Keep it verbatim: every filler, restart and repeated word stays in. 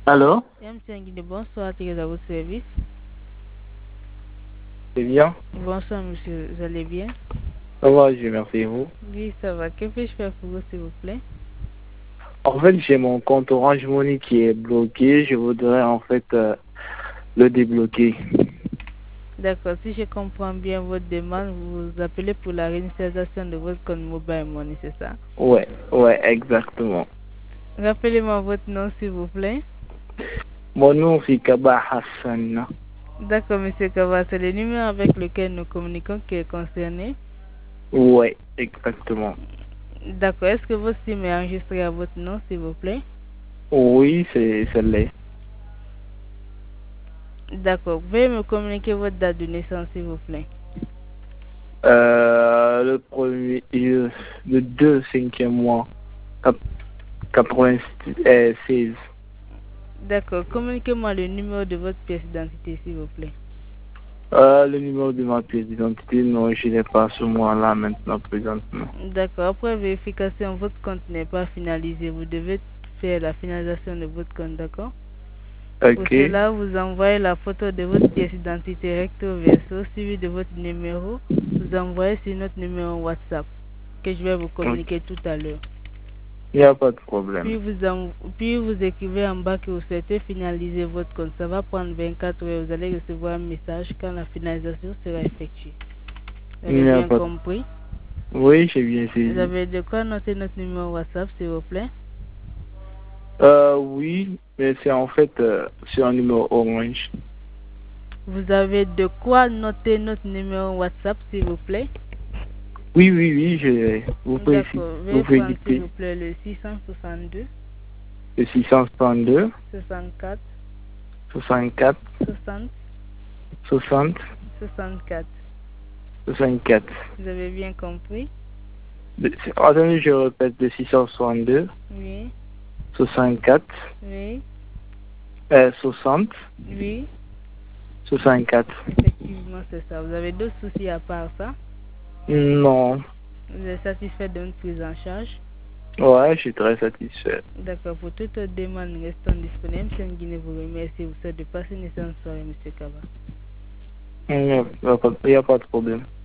Allô? M C N bonsoir, Thérèse à votre service. C'est bien? Bonsoir, monsieur, vous allez bien? Ça va, je remercie vous. Oui, ça va. Que puis-je faire pour vous, s'il vous plaît? En fait, j'ai mon compte Orange Money qui est bloqué. Je voudrais en fait euh, le débloquer. D'accord, si je comprends bien votre demande, vous vous appelez pour la réinitialisation de votre compte Mobile Money, c'est ça? Ouais, ouais, exactement. Rappelez-moi votre nom, s'il vous plaît. Mon nom, c'est Kaba Hassan. D'accord, monsieur Kava, c'est le numéro avec lequel nous communiquons qui est concerné. Ouais, exactement. D'accord, est-ce que votre SIM est enregistré à votre nom, s'il vous plaît? Oui, c'est celle-là. D'accord, veuillez me communiquer votre date de naissance, s'il vous plaît. Euh, le premier, euh, le deux cinquième mois, quatre-vingt-seize. D'accord, communiquez-moi le numéro de votre pièce d'identité, s'il vous plaît. Euh, le numéro de ma pièce d'identité, non, je n'ai pas ce mois-là maintenant, présentement. D'accord, après vérification, votre compte n'est pas finalisé. Vous devez faire la finalisation de votre compte, d'accord? Pour Ok, cela, vous envoyez la photo de votre pièce d'identité recto verso, suivi de votre numéro. Vous envoyez sur notre numéro WhatsApp, que je vais vous communiquer tout à l'heure. il n'y a pas de problème. Puis vous, en, puis vous écrivez en bas que vous souhaitez finaliser votre compte. Ça va prendre vingt-quatre heures. Vous allez recevoir un message quand la finalisation sera effectuée. Vous Il avez n'y a bien pas de... compris? Oui, j'ai bien Vous saisi. avez de quoi noter notre numéro WhatsApp, s'il vous plaît? Euh, oui, mais c'est en fait euh, sur un numéro orange. Vous avez de quoi noter notre numéro WhatsApp, s'il vous plaît? Oui, oui, oui, je... vous pouvez, D'accord. vous Veuillez pouvez prendre, s'il dicter. vous plaît, le six cent soixante-deux, Le six cent soixante-deux, soixante-quatre, soixante-quatre, soixante, soixante, soixante-quatre. soixante-quatre. Vous avez bien compris? Le- c'est- Attendez, je répète, le six cent soixante-deux, Oui, soixante-quatre, oui, euh, soixante, oui. soixante-quatre. Effectivement, c'est ça. Vous avez d'autres soucis à part ça? Non. Vous êtes satisfait de notre prise en charge? Ouais, je suis très satisfait. D'accord. Pour toute autre demande, nous restons disponibles. M. Guinée vous remercie. Vous souhaite de passer une excellente soirée, M. Kaba. Il n'y a, pas il y a pas de problème.